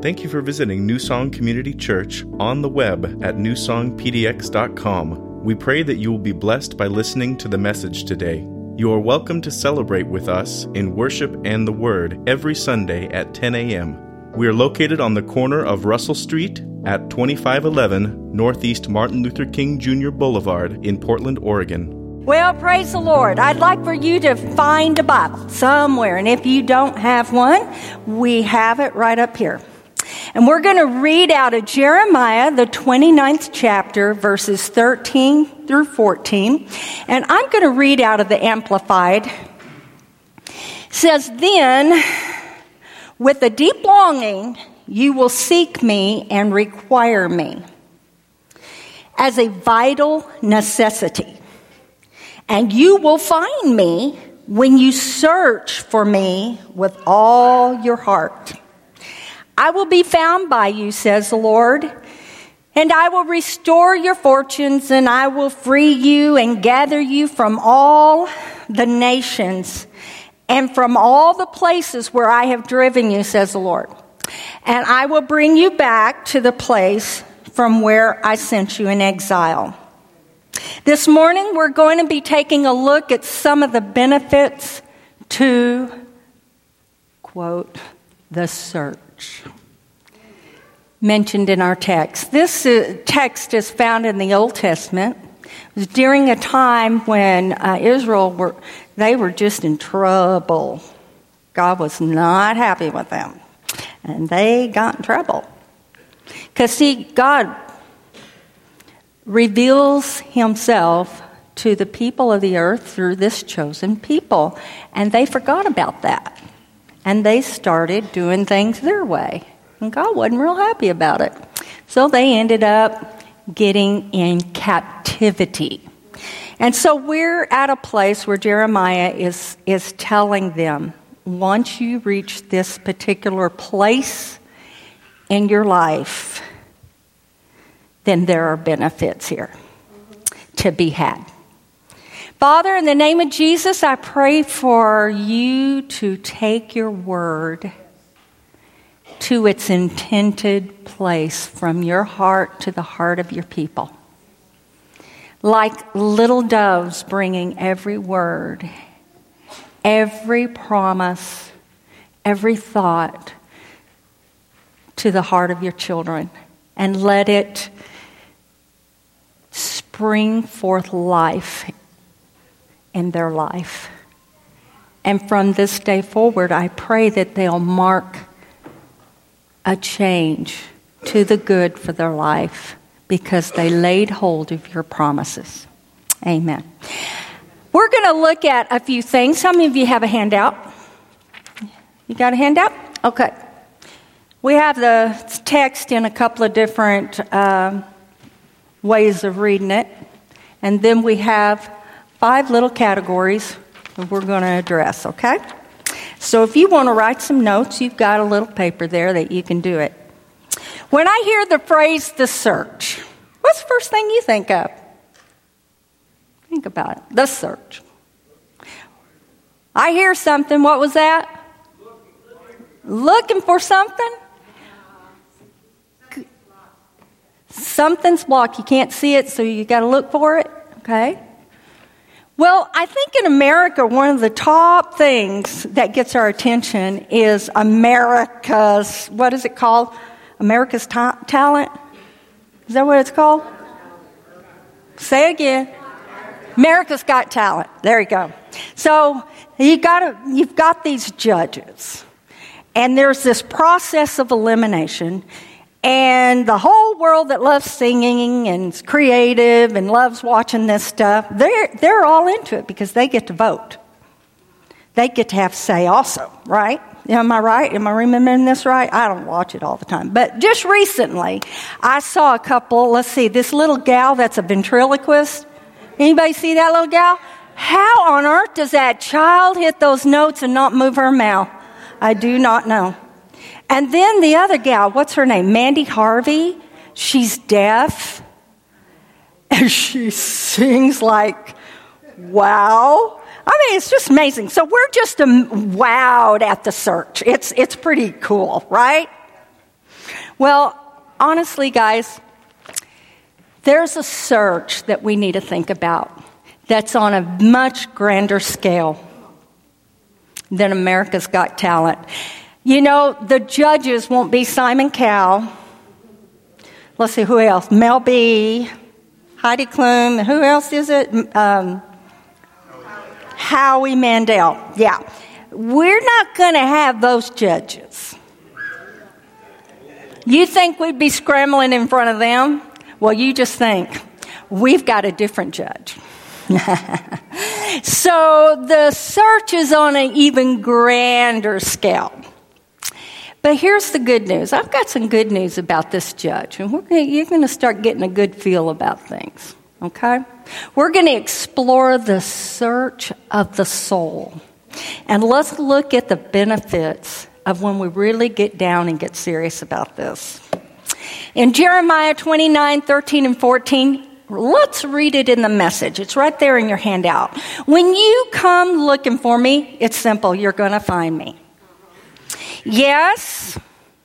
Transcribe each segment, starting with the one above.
Thank you for visiting New Song Community Church on the web at newsongpdx.com. We pray that you will be blessed by listening to the message today. You are welcome to celebrate with us in worship and the Word every Sunday at 10 a.m. We are located on the corner of Russell Street at 2511 Northeast Martin Luther King Jr. Boulevard in Portland, Oregon. Well, praise the Lord. I'd like for you to find a Bible somewhere, and if you don't have one, we have it right up here. And we're going to read out of Jeremiah, the 29th chapter, verses 13 through 14. And I'm going to read out of the Amplified. It says, "Then, with a deep longing, you will seek me and require me as a vital necessity. And you will find me when you search for me with all your heart. I will be found by you, says the Lord, and I will restore your fortunes, and I will free you and gather you from all the nations and from all the places where I have driven you, says the Lord. And I will bring you back to the place from where I sent you in exile." This morning, we're going to be taking a look at some of the benefits to, quote, the search mentioned in our text. This text is found in the Old Testament. It was during a time when Israel were just in trouble. God was not happy with them, and they got in trouble. Because, see, God reveals himself to the people of the earth through this chosen people, and they forgot about that. And they started doing things their way. And God wasn't real happy about it. So they ended up getting in captivity. And so we're at a place where Jeremiah is telling them, once you reach this particular place in your life, then there are benefits here to be had. Father, in the name of Jesus, I pray for you to take your word to its intended place from your heart to the heart of your people. Like little doves bringing every word, every promise, every thought to the heart of your children, and let it spring forth life in their life. And from this day forward, I pray that they'll mark a change to the good for their life because they laid hold of your promises. Amen. We're going to look at a few things. How many of you have a handout? You got a handout? Okay. We have the text in a couple of different ways of reading it. And then we have 5 little categories that we're going to address, okay? So if you want to write some notes, you've got a little paper there that you can do it. When I hear the phrase, the search, what's the first thing you think of? Think about it. The search. I hear something. What was that? Looking for something? Something's blocked. You can't see it, so you got to look for it. Okay. Well, I think in America, one of the top things that gets our attention is America's, what is it called? America's Talent? Is that what it's called? Say it again. America's Got Talent. There you go. So you've got these judges, and there's this process of elimination. And the whole world that loves singing and is creative and loves watching this stuff, they're all into it because they get to vote. They get to have say also, right? Am I right? Am I remembering this right? I don't watch it all the time. But just recently, I saw a couple, let's see, this little gal that's a ventriloquist. Anybody see that little gal? How on earth does that child hit those notes and not move her mouth? I do not know. And then the other gal, what's her name? Mandy Harvey. She's deaf. And she sings like, wow. I mean, it's just amazing. So we're just wowed at the search. It's pretty cool, right? Well, honestly, guys, there's a search that we need to think about that's on a much grander scale than America's Got Talent. You know, the judges won't be Simon Cowell. Let's see, who else? Mel B, Heidi Klum. Who else is it? Howie Mandel. Yeah. We're not going to have those judges. You think we'd be scrambling in front of them? Well, you just think. We've got a different judge. So the search is on an even grander scale. But here's the good news. I've got some good news about this judge, and you're going to start getting a good feel about things, okay? We're going to explore the search of the soul, and let's look at the benefits of when we really get down and get serious about this. In Jeremiah 29, 13, and 14, let's read it in the Message. It's right there in your handout. When you come looking for me, it's simple. You're going to find me. Yes,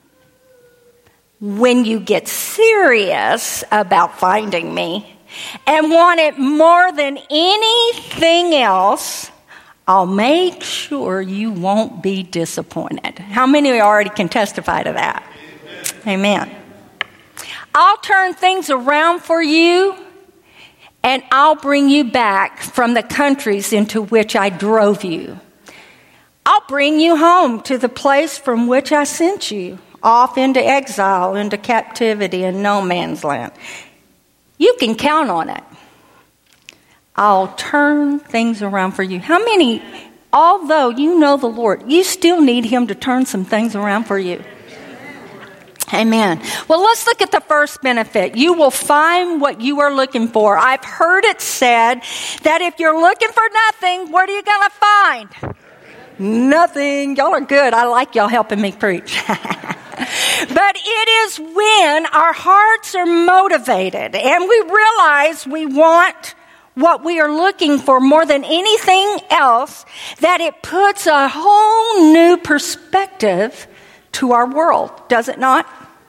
when you get serious about finding me and want it more than anything else, I'll make sure you won't be disappointed. How many already can testify to that? Amen. I'll turn things around for you, and I'll bring you back from the countries into which I drove you. I'll bring you home to the place from which I sent you, off into exile, into captivity in no man's land. You can count on it. I'll turn things around for you. How many, although you know the Lord, you still need Him to turn some things around for you? Amen. Well, let's look at the first benefit. You will find what you are looking for. I've heard it said that if you're looking for nothing, what are you going to find? Nothing. Y'all are good. I like y'all helping me preach. But it is when our hearts are motivated and we realize we want what we are looking for more than anything else that it puts a whole new perspective to our world, does it not?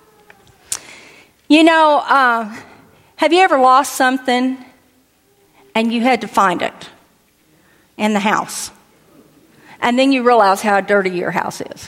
You know, have you ever lost something and you had to find it in the house? And then you realize how dirty your house is.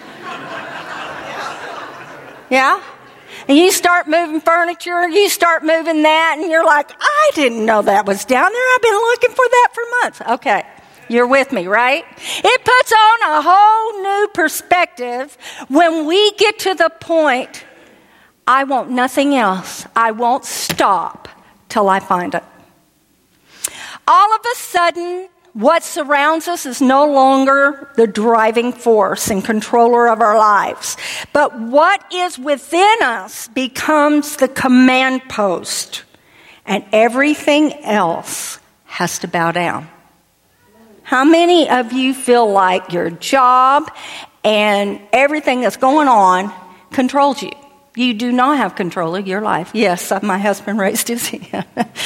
Yeah? And you start moving furniture, you start moving that, and you're like, I didn't know that was down there. I've been looking for that for months. Okay, you're with me, right? It puts on a whole new perspective when we get to the point, I want nothing else. I won't stop till I find it. All of a sudden, what surrounds us is no longer the driving force and controller of our lives. But what is within us becomes the command post. And everything else has to bow down. How many of you feel like your job and everything that's going on controls you? You do not have control of your life. Yes, my husband raised his hand.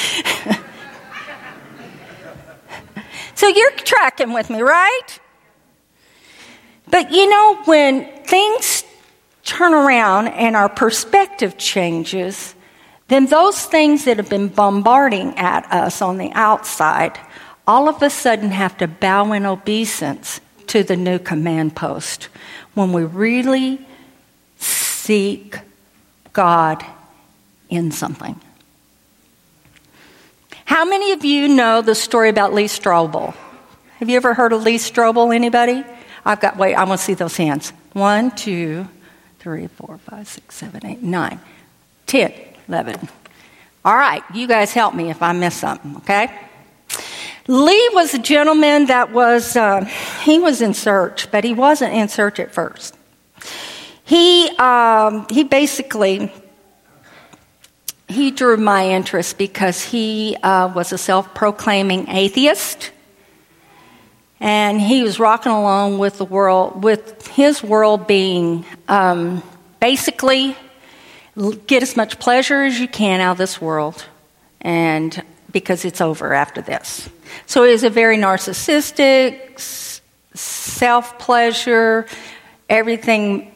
So you're tracking with me, right? But you know, when things turn around and our perspective changes, then those things that have been bombarding at us on the outside all of a sudden have to bow in obeisance to the new command post when we really seek God in something. How many of you know the story about Lee Strobel? Have you ever heard of Lee Strobel? Anybody? I want to see those hands. 1, 2, 3, 4, 5, 6, 7, 8, 9, 10, 11. All right, you guys help me if I miss something, okay? Lee was a gentleman that he was in search, but he wasn't in search at first. He drew my interest because he was a self-proclaiming atheist, and he was rocking along with the world, with his world being basically get as much pleasure as you can out of this world, and because it's over after this. So he was a very narcissistic, self-pleasure, everything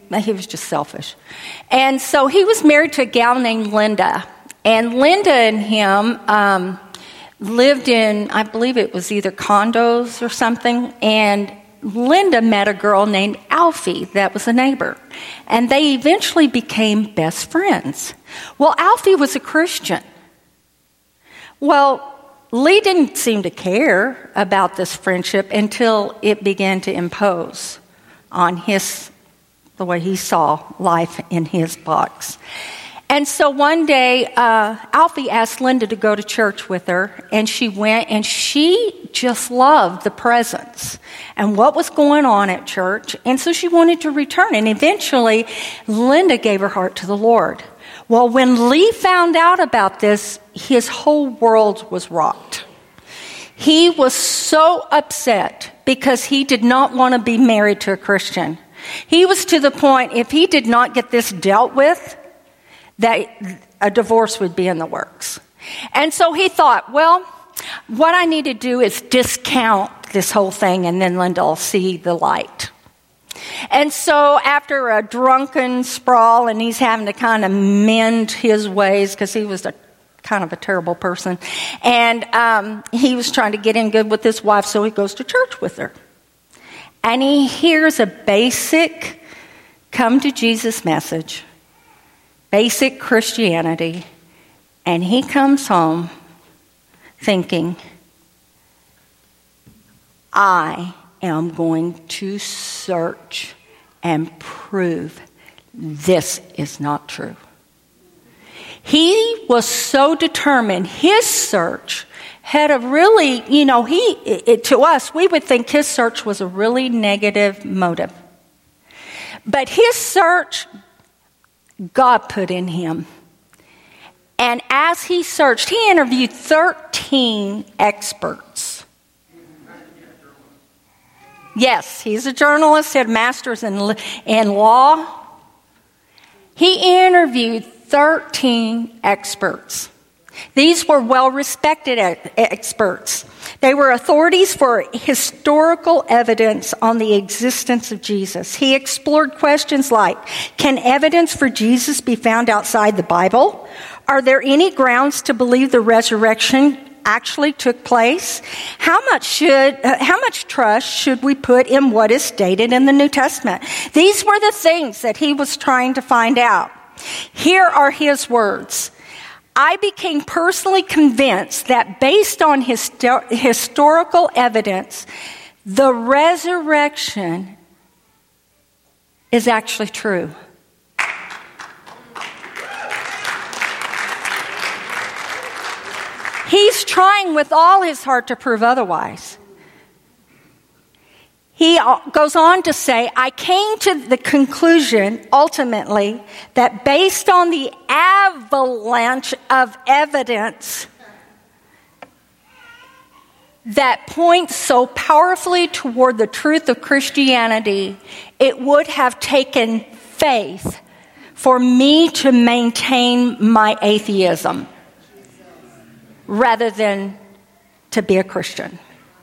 he was just selfish. And so he was married to a gal named Linda. And Linda and him lived in, I believe it was either condos or something. And Linda met a girl named Alfie that was a neighbor. And they eventually became best friends. Well, Alfie was a Christian. Well, Lee didn't seem to care about this friendship until it began to impose on the way he saw life in his box. And so one day, Alfie asked Linda to go to church with her, and she went, and she just loved the presence and what was going on at church, and so she wanted to return. And eventually, Linda gave her heart to the Lord. Well, when Lee found out about this, his whole world was rocked. He was so upset because he did not want to be married to a Christian. He was to the point, if he did not get this dealt with, that a divorce would be in the works. And so he thought, well, what I need to do is discount this whole thing, and then Linda will see the light. And so after a drunken sprawl, and he's having to kind of mend his ways because he was kind of a terrible person, and he was trying to get in good with his wife, so he goes to church with her. And he hears a basic come to Jesus message, basic Christianity, and he comes home thinking, I am going to search and prove this is not true. He was so determined. His search had a really, to us, we would think his search was a really negative motive. But his search, God put in him. And as he searched, he interviewed 13 experts. Yes, he's a journalist, had a master's in law. He interviewed 13 experts. These were well-respected experts. They were authorities for historical evidence on the existence of Jesus. He explored questions like, can evidence for Jesus be found outside the Bible? Are there any grounds to believe the resurrection actually took place? How much trust should we put in what is stated in the New Testament? These were the things that he was trying to find out. Here are his words. I became personally convinced that based on historical evidence, the resurrection is actually true. He's trying with all his heart to prove otherwise. He goes on to say, I came to the conclusion, ultimately, that based on the avalanche of evidence that points so powerfully toward the truth of Christianity, it would have taken faith for me to maintain my atheism rather than to be a Christian.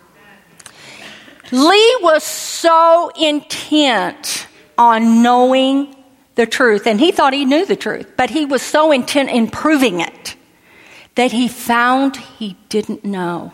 Lee was so intent on knowing the truth, and he thought he knew the truth, but he was so intent in proving it that he found he didn't know.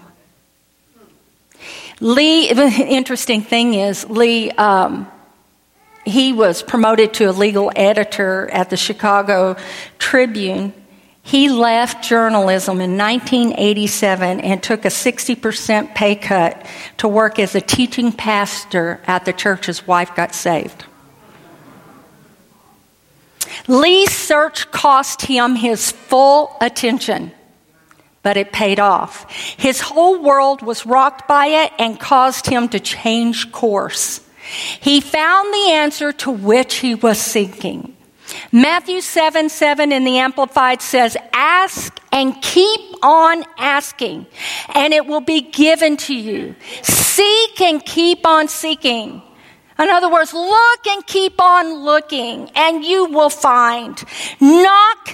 Lee, the interesting thing is, Lee, he was promoted to a legal editor at the Chicago Tribune. He left journalism in 1987 and took a 60% pay cut to work as a teaching pastor at the church his wife got saved. Lee's search cost him his full attention, but it paid off. His whole world was rocked by it and caused him to change course. He found the answer to which he was seeking. Matthew 7:7 in the Amplified says, ask and keep on asking, and it will be given to you. Seek and keep on seeking. In other words, look and keep on looking, and you will find. Knock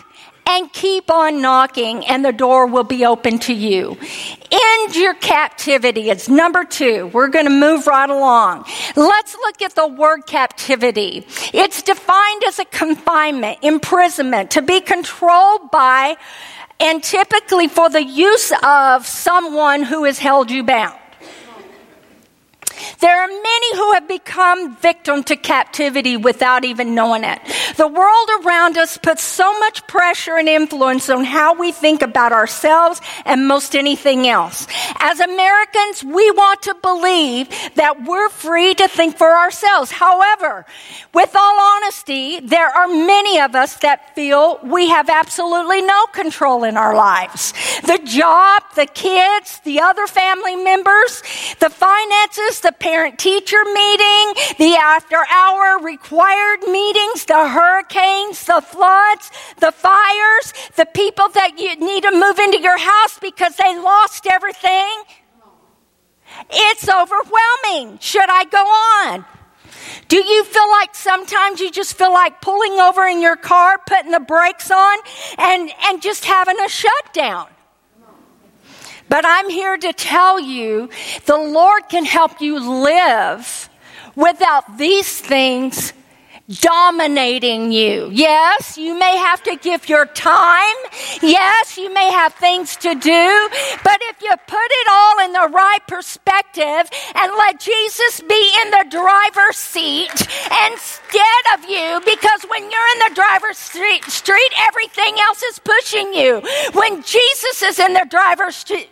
and keep on knocking, and the door will be open to you. End your captivity. It's number 2. We're going to move right along. Let's look at the word captivity. It's defined as a confinement, imprisonment, to be controlled by, and typically for the use of someone who has held you bound. There are many who have become victim to captivity without even knowing it. The world around us puts so much pressure and influence on how we think about ourselves and most anything else. As Americans, we want to believe that we're free to think for ourselves. However, with all honesty, there are many of us that feel we have absolutely no control in our lives. The job, the kids, the other family members, the finances, the parent-teacher meeting, the after-hour required meetings, the hurricanes, the floods, the fires, the people that you need to move into your house because they lost everything. It's overwhelming. Should I go on? Do you feel like sometimes you just feel like pulling over in your car, putting the brakes on, and just having a shutdown? But I'm here to tell you, the Lord can help you live without these things dominating you. Yes, you may have to give your time. Yes, you may have things to do. But if you put it all in the right perspective and let Jesus be in the driver's seat instead of you, because when you're in the driver's street, everything else is pushing you. When Jesus is in the driver's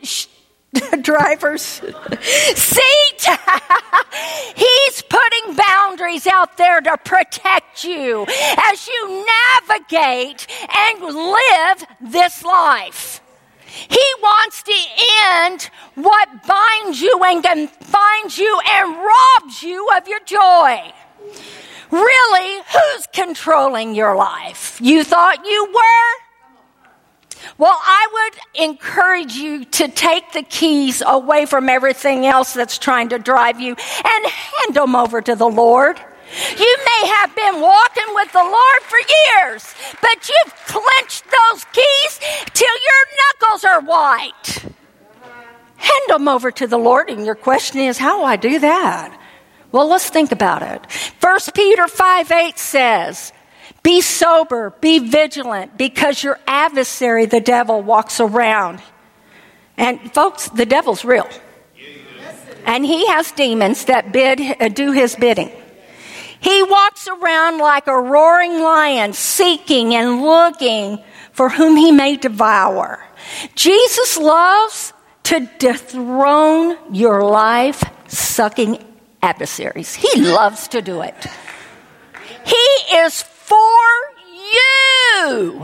seat, he's putting boundaries out there to protect you as you navigate and live this life. He wants to end what binds you and confines you and robs you of your joy. Really, who's controlling your life? You thought you were? Well, I would encourage you to take the keys away from everything else that's trying to drive you and hand them over to the Lord. You may have been walking with the Lord for years, but you've clenched those keys till your knuckles are white. Hand them over to the Lord, and your question is, how do I do that? Well, let's think about it. 1 Peter 5:8 says, be sober, be vigilant, because your adversary, the devil, walks around. And folks, the devil's real. And he has demons that do his bidding. He walks around like a roaring lion, seeking and looking for whom he may devour. Jesus loves to dethrone your life-sucking adversaries. He loves to do it. He is for you.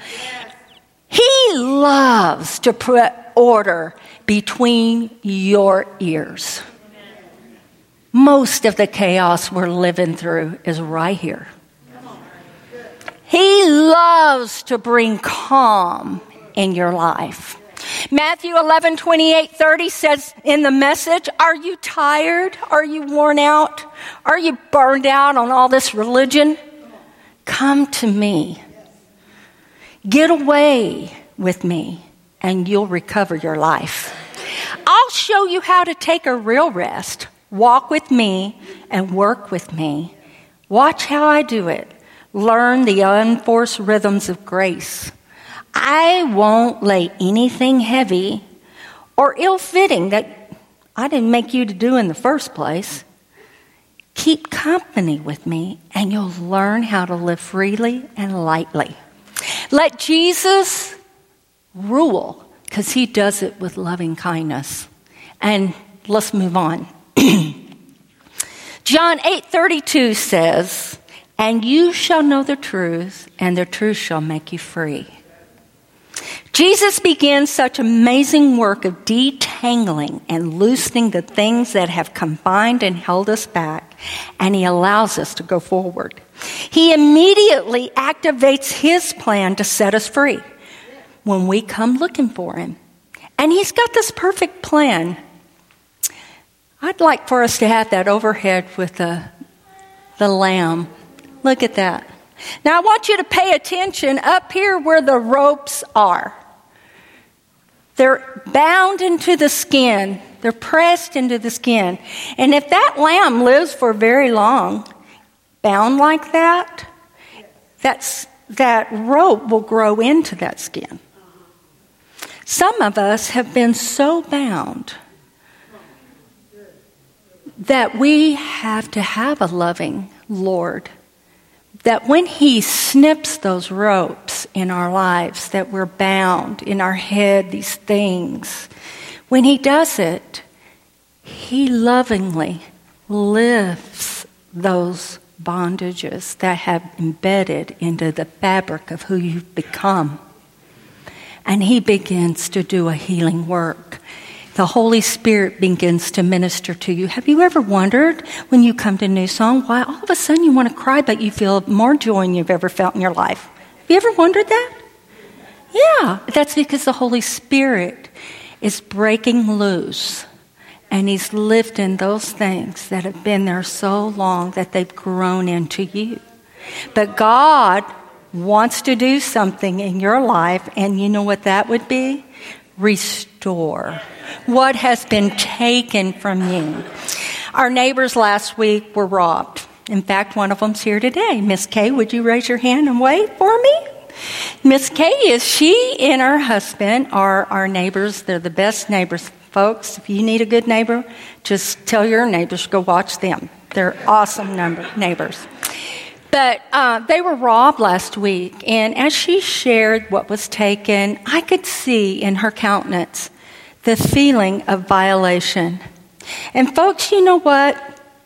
He loves to put order between your ears. Most of the chaos we're living through is right here. He loves to bring calm in your life. Matthew 11:28-30 says in the Message, are you tired? Are you worn out? Are you burned out on all this religion? Come to me. Get away with me, and you'll recover your life. I'll show you how to take a real rest. Walk with me and work with me. Watch how I do it. Learn the unforced rhythms of grace. I won't lay anything heavy or ill-fitting that I didn't make you to do in the first place. Keep company with me, and you'll learn how to live freely and lightly. Let Jesus rule, because he does it with loving kindness. And let's move on. John 8:32 says, and you shall know the truth, and the truth shall make you free. Jesus begins such amazing work of detangling and loosening the things that have confined and held us back, and he allows us to go forward. He immediately activates his plan to set us free when we come looking for him. And he's got this perfect plan. I'd like for us to have that overhead with the lamb. Look at that. Now I want you to pay attention up here where the ropes are. They're bound into the skin. They're pressed into the skin. And if that lamb lives for very long, bound like that, that rope will grow into that skin. Some of us have been so bound that we have to have a loving Lord, that when He snips those ropes in our lives, that we're bound in our head, these things, when He does it, He lovingly lifts those bondages that have embedded into the fabric of who you've become. And He begins to do a healing work. The Holy Spirit begins to minister to you. Have you ever wondered when you come to New Song why all of a sudden you want to cry but you feel more joy than you've ever felt in your life? Have you ever wondered that? Yeah, that's because the Holy Spirit is breaking loose. And He's lifting those things that have been there so long that they've grown into you. But God wants to do something in your life, and you know what that would be? Restore what has been taken from you. Our neighbors last week were robbed. In fact, one of them's here today. Miss Kay, would you raise your hand and wave for me? Miss Kay she and her husband are our neighbors. They're the best neighbors. Folks, if you need a good neighbor, just tell your neighbors to go watch them. They're awesome neighbors. But they were robbed last week, and as she shared what was taken, I could see in her countenance the feeling of violation. And folks, you know what?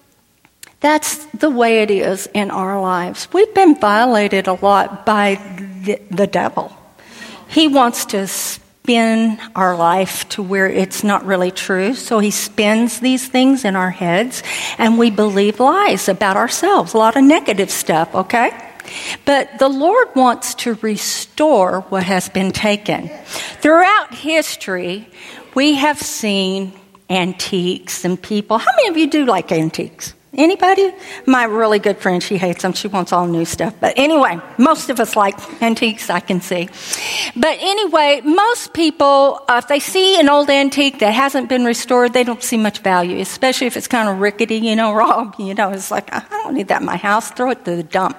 That's the way it is in our lives. We've been violated a lot by the devil. He wants to spin our life to where it's not really true. So he spins these things in our heads, and we believe lies about ourselves, a lot of negative stuff, okay? But the Lord wants to restore what has been taken. Throughout history, we have seen antiques and people. How many of you do like antiques? Anybody? My really good friend, she hates them. She wants all new stuff. But anyway, most of us like antiques, I can see. But anyway, most people, if they see an old antique that hasn't been restored, they don't see much value, especially if it's kind of rickety, Rob. It's like, I don't need that in my house. Throw it to the dump.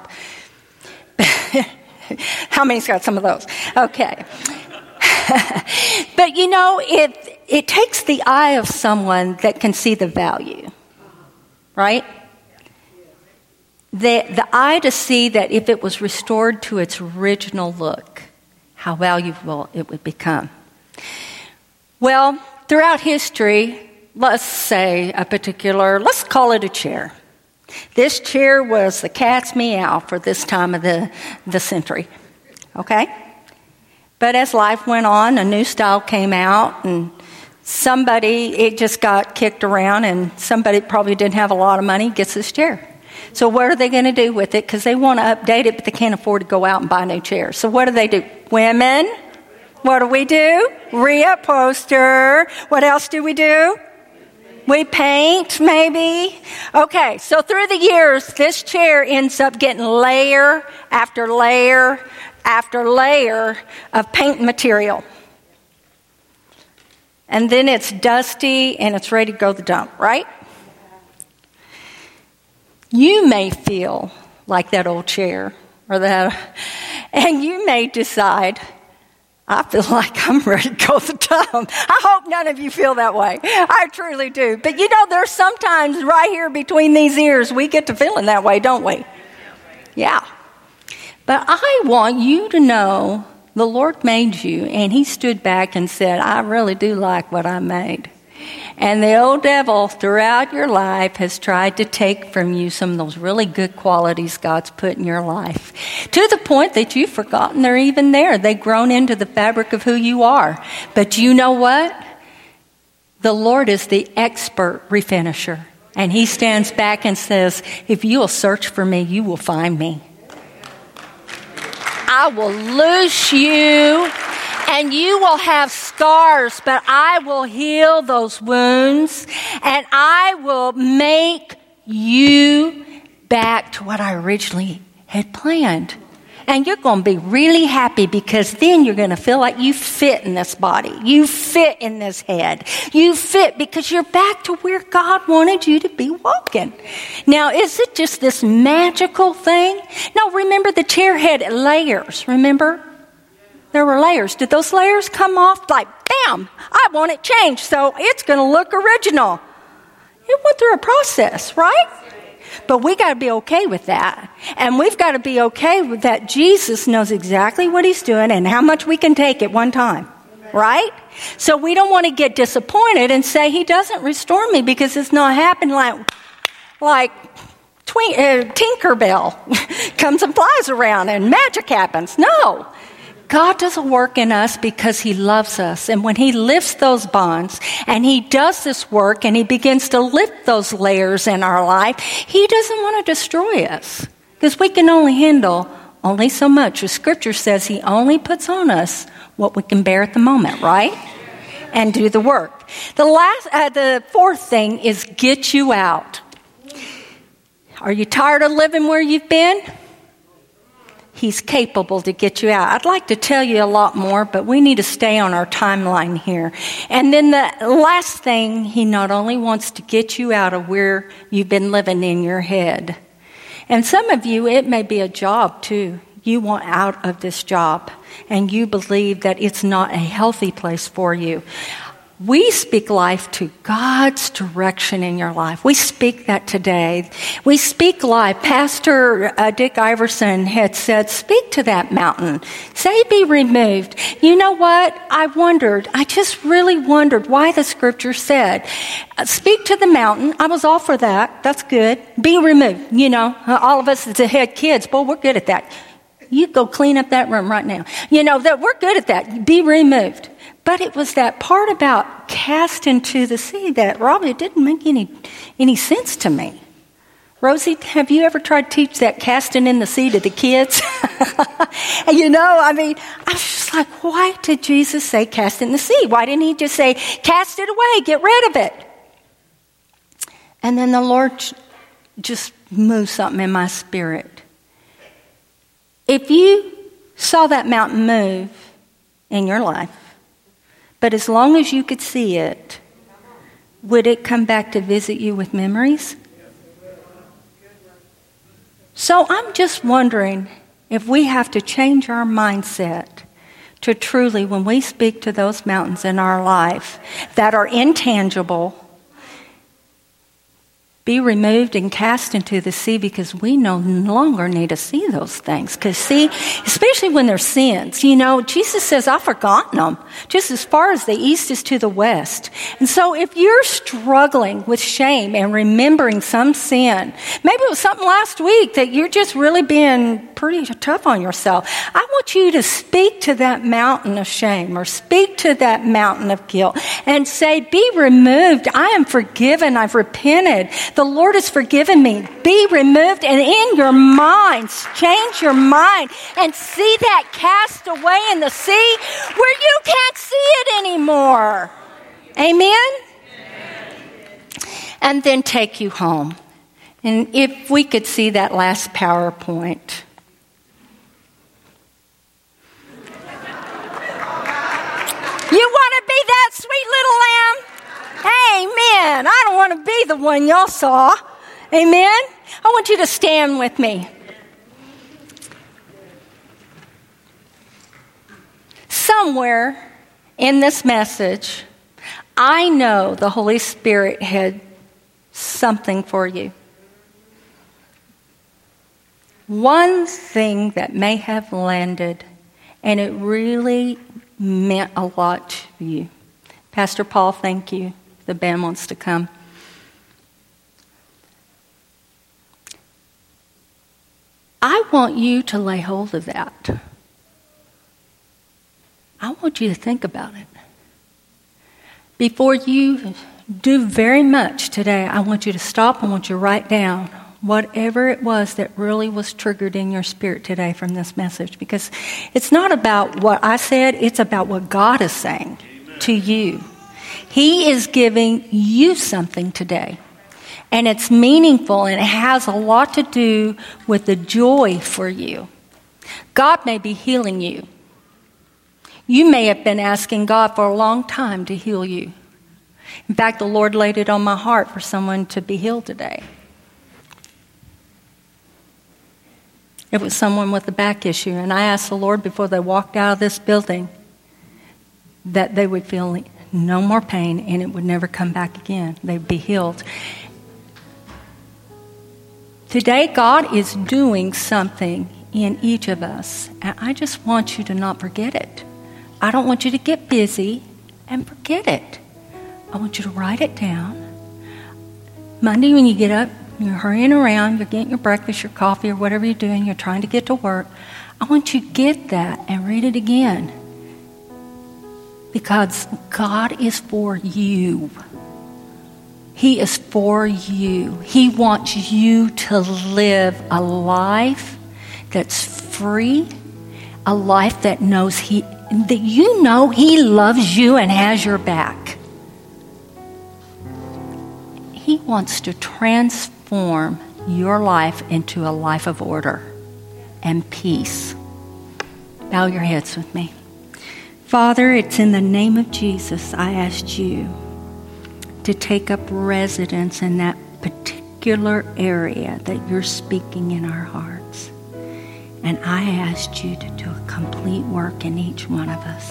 How many's got some of those? Okay. But it takes the eye of someone that can see the value. Right? The eye to see that if it was restored to its original look, how valuable it would become. Well, throughout history, let's call it a chair. This chair was the cat's meow for this time of the century. Okay? But as life went on, a new style came out, and it just got kicked around, and somebody probably didn't have a lot of money gets this chair. So what are they going to do with it? Because they want to update it, but they can't afford to go out and buy new chairs. So what do? Women, what do? Reupholster. What else do? We paint, maybe. Okay, so through the years, this chair ends up getting layer after layer after layer of paint material. And then it's dusty and it's ready to go to the dump, right? You may feel like that old chair and you may decide, I feel like I'm ready to go to the dump. I hope none of you feel that way. I truly do. But there's sometimes right here between these ears, we get to feeling that way, don't we? Yeah. But I want you to know the Lord made you, and He stood back and said, I really do like what I made. And the old devil throughout your life has tried to take from you some of those really good qualities God's put in your life, to the point that you've forgotten they're even there. They've grown into the fabric of who you are. But you know what? The Lord is the expert refinisher. And He stands back and says, if you will search for me, you will find me. I will loose you, and you will have scars, but I will heal those wounds, and I will make you back to what I originally had planned. And you're going to be really happy because then you're going to feel like you fit in this body. You fit in this head. You fit because you're back to where God wanted you to be walking. Now, is it just this magical thing? No, remember the chair had layers, remember? There were layers. Did those layers come off like, bam, I want it changed, so it's going to look original? It went through a process, right? But we got to be okay with that. And we've got to be okay with that Jesus knows exactly what he's doing and how much we can take at one time. Right? So we don't want to get disappointed and say he doesn't restore me because it's not happening like Tinkerbell comes and flies around and magic happens. No. God does a work in us because he loves us. And when he lifts those bonds and he does this work and he begins to lift those layers in our life, he doesn't want to destroy us because we can only handle only so much. The scripture says he only puts on us what we can bear at the moment, right? And do the work. The fourth thing is get you out. Are you tired of living where you've been? He's capable to get you out. I'd like to tell you a lot more, but we need to stay on our timeline here. And then the last thing, he not only wants to get you out of where you've been living in your head. And some of you, it may be a job too. You want out of this job, and you believe that it's not a healthy place for you. We speak life to God's direction in your life. We speak that today. We speak life. Pastor Dick Iverson had said, speak to that mountain. Say, be removed. You know what? I just really wondered why the scripture said, speak to the mountain. I was all for that. That's good. Be removed. You know, all of us as the head kids, boy, we're good at that. You go clean up that room right now. You know, that we're good at that. Be removed. But it was that part about cast into the sea that, Robbie, it didn't make any sense to me. Rosie, have you ever tried to teach that casting in the sea to the kids? And I was just like, why did Jesus say cast in the sea? Why didn't he just say, cast it away, get rid of it? And then the Lord just moved something in my spirit. If you saw that mountain move in your life, but as long as you could see it, would it come back to visit you with memories? So I'm just wondering if we have to change our mindset to truly, when we speak to those mountains in our life that are intangible, be removed and cast into the sea, because we no longer need to see those things. Because see, especially when they're sins, Jesus says, I've forgotten them, just as far as the east is to the west. And so if you're struggling with shame and remembering some sin, maybe it was something last week that you're just really being pretty tough on yourself, I want you to speak to that mountain of shame or speak to that mountain of guilt and say, be removed. I am forgiven. I've repented. The Lord has forgiven me. Be removed, and in your minds, change your mind and see that cast away in the sea where you can't see it anymore. Amen? And then take you home. And if we could see that last PowerPoint. You want to be that sweet little lamb? Amen. I don't want to be the one y'all saw. Amen. I want you to stand with me. Somewhere in this message, I know the Holy Spirit had something for you. One thing that may have landed, and it really meant a lot to you. Pastor Paul, thank you. The band wants to come. I want you to lay hold of that. I want you to think about it. Before you do very much today, I want you to stop. I want you to write down whatever it was that really was triggered in your spirit today from this message. Because it's not about what I said, it's about what God is saying to you. He is giving you something today. And it's meaningful, and it has a lot to do with the joy for you. God may be healing you. You may have been asking God for a long time to heal you. In fact, the Lord laid it on my heart for someone to be healed today. It was someone with a back issue, and I asked the Lord before they walked out of this building that they would feel no more pain and it would never come back again. They'd be healed. Today, God is doing something in each of us, and I just want you to not forget it. I don't want you to get busy and forget it. I want you to write it down. Monday when you get up, you're hurrying around, you're getting your breakfast, your coffee, or whatever you're doing, you're trying to get to work. I want you to get that and read it again. Because God is for you. He is for you. He wants you to live a life that's free, a life that knows that you know He loves you and has your back. He wants to transform your life into a life of order and peace. Bow your heads with me. Father, it's in the name of Jesus I asked you to take up residence in that particular area that you're speaking in our hearts. And I asked you to do a complete work in each one of us.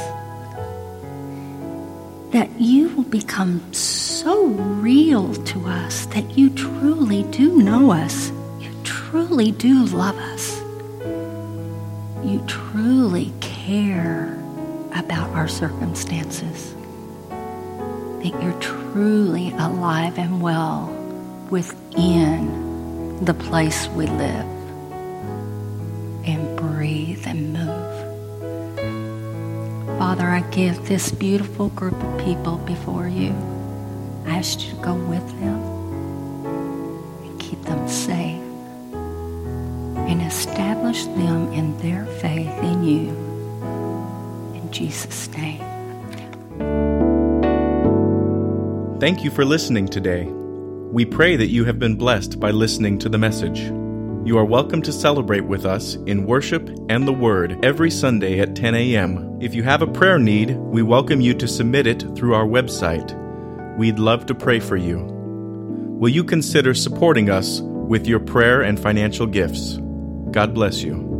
That you will become so real to us that you truly do know us. You truly do love us. You truly care about our circumstances. That you're truly alive and well within the place we live and breathe and move. Father, I give this beautiful group of people before you. I ask you to go with them and keep them safe and establish them in their faith in you. In Jesus' name. Thank you for listening today. We pray that you have been blessed by listening to the message. You are welcome to celebrate with us in worship and the Word every Sunday at 10 a.m. If you have a prayer need, we welcome you to submit it through our website. We'd love to pray for you. Will you consider supporting us with your prayer and financial gifts? God bless you.